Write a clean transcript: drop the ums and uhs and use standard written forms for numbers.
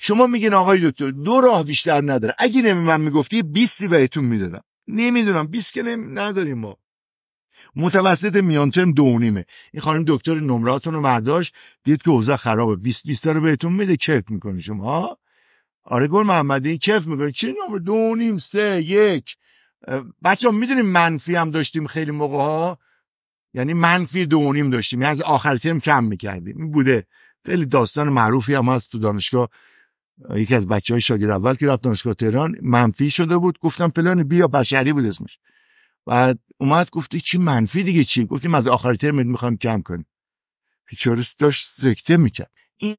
شما میگین آقای دکتر 2 راه بیشتر نداره، اگه من میگفتی 20 بهتون میدادم. نمیدونم 20 که نداریم ما. متوسط میان ترم 2.5. این خانم دکتر نمراتون رو برداشت، دید که اوضاع خرابه، 20 رو بهتون میده. کیف میکنی شما؟ آره گل محمدی کیف میکنی. چه نمره 2.5 3 1. بچه‌ها میدونیم منفی هم داشتیم خیلی موقع ها، یعنی منفی 2.5 داشتیم، یعنی از آخر ترم کم میکردیم. این بوده. خیلی داستان معروفی هم هست تو دانشگاه. یکی از بچهای شاگرد اول که رفت دانشگاه تهران منفی شده بود، گفتم فلان بیا، بشری بود اسمش. بعد اومد گفتی چی منفی دیگه چی؟ گفتیم از آخر ترم میخوام کم کنیم. بیچاره داشت سکته میکرد.